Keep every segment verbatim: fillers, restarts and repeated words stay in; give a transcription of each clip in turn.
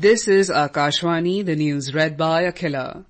This is Akashvani, the news read by Akhila.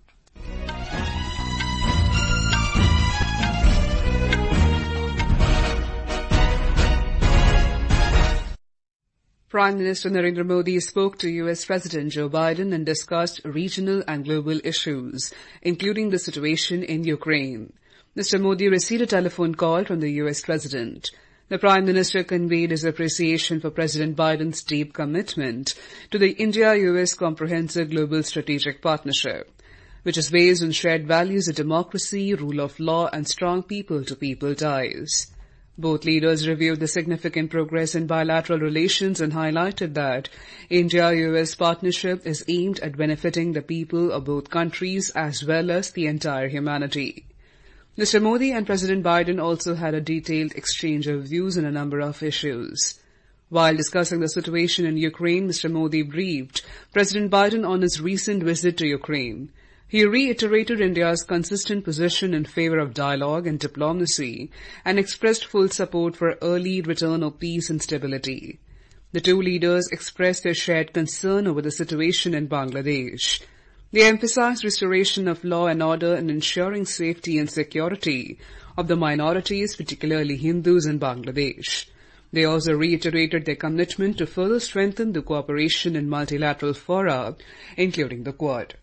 Prime Minister Narendra Modi spoke to U S President Joe Biden and discussed regional and global issues, including the situation in Ukraine. Mister Modi received a telephone call from the U S President. The Prime Minister conveyed his appreciation for President Biden's deep commitment to the India-U S Comprehensive Global Strategic Partnership, which is based on shared values of democracy, rule of law, and strong people-to-people ties. Both leaders reviewed the significant progress in bilateral relations and highlighted that India-U S partnership is aimed at benefiting the people of both countries as well as the entire humanity. Mister Modi and President Biden also had a detailed exchange of views on a number of issues. While discussing the situation in Ukraine, Mister Modi briefed President Biden on his recent visit to Ukraine. He reiterated India's consistent position in favor of dialogue and diplomacy and expressed full support for early return of peace and stability. The two leaders expressed their shared concern over the situation in Bangladesh. They emphasized restoration of law and order and ensuring safety and security of the minorities, particularly Hindus in Bangladesh. They also reiterated their commitment to further strengthen the cooperation in multilateral fora, including the Quad.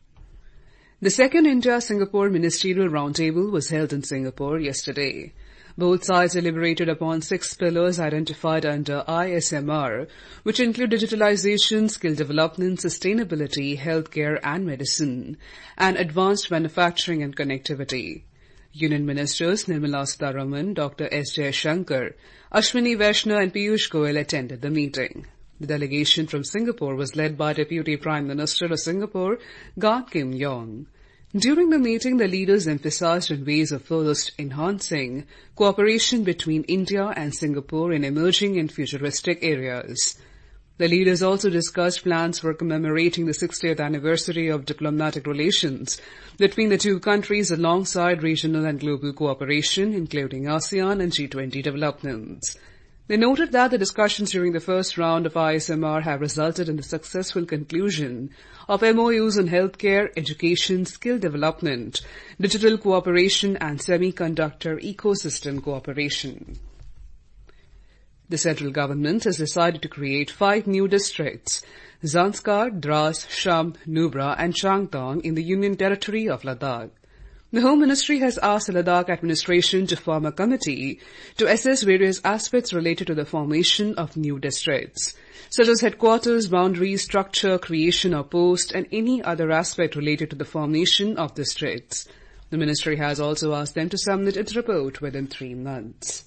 The second India-Singapore Ministerial Roundtable was held in Singapore yesterday. Both sides deliberated upon six pillars identified under I S M R, which include digitalization, skill development, sustainability, healthcare and medicine, and advanced manufacturing and connectivity. Union Ministers Nirmala Sitharaman, Doctor S. Jaishankar, Ashwini Vaishnaw and Piyush Goyal attended the meeting. The delegation from Singapore was led by Deputy Prime Minister of Singapore, Gan Kim Yong. During the meeting, the leaders emphasized on ways of further enhancing cooperation between India and Singapore in emerging and futuristic areas. The leaders also discussed plans for commemorating the sixtieth anniversary of diplomatic relations between the two countries alongside regional and global cooperation, including ASEAN and G twenty developments. They noted that the discussions during the first round of I S M R have resulted in the successful conclusion of M O Us on healthcare, education, skill development, digital cooperation and semiconductor ecosystem cooperation. The central government has decided to create five new districts, Zanskar, Dras, Sham, Nubra and Changtong in the Union Territory of Ladakh. The Home Ministry has asked the Ladakh administration to form a committee to assess various aspects related to the formation of new districts, such as headquarters, boundaries, structure, creation of post, and any other aspect related to the formation of districts. The ministry has also asked them to submit its report within three months.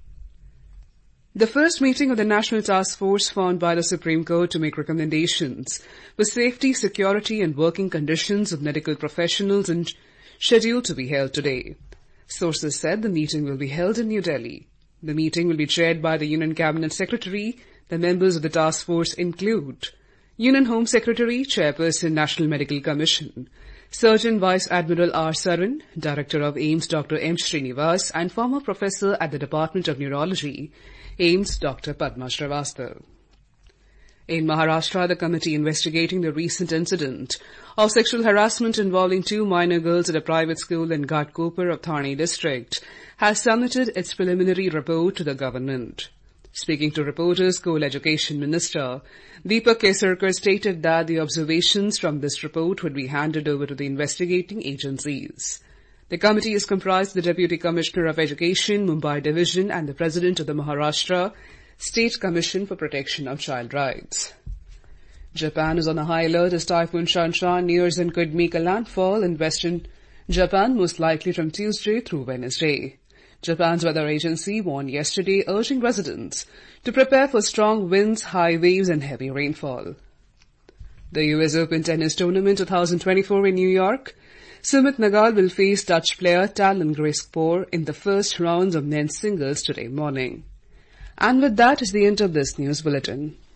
The first meeting of the National Task Force formed by the Supreme Court to make recommendations for safety, security, and working conditions of medical professionals and scheduled to be held today. Sources said the meeting will be held in New Delhi. The meeting will be chaired by the Union Cabinet Secretary. The members of the task force include Union Home Secretary, Chairperson, National Medical Commission, Surgeon Vice Admiral R. Saran, Director of AIIMS Doctor M. Srinivas, and former Professor at the Department of Neurology, AIIMS Doctor Padma Srivastav. In Maharashtra, the committee investigating the recent incident of sexual harassment involving two minor girls at a private school in Ghatkopar of Thane district has submitted its preliminary report to the government. Speaking to reporters, School Education Minister Deepak Kesarkar stated that the observations from this report would be handed over to the investigating agencies. The committee is comprised of the Deputy Commissioner of Education, Mumbai Division, and the President of the Maharashtra State Commission for Protection of Child Rights. Japan is on a high alert as Typhoon Shanshan nears and could make a landfall in western Japan, most likely from Tuesday through Wednesday. Japan's weather agency warned yesterday, urging residents to prepare for strong winds, high waves, and heavy rainfall. The U S Open Tennis Tournament twenty twenty-four in New York, Sumit Nagal will face Dutch player Talen Griekspoor in the first rounds of men's singles today morning. And with that is the end of this news bulletin.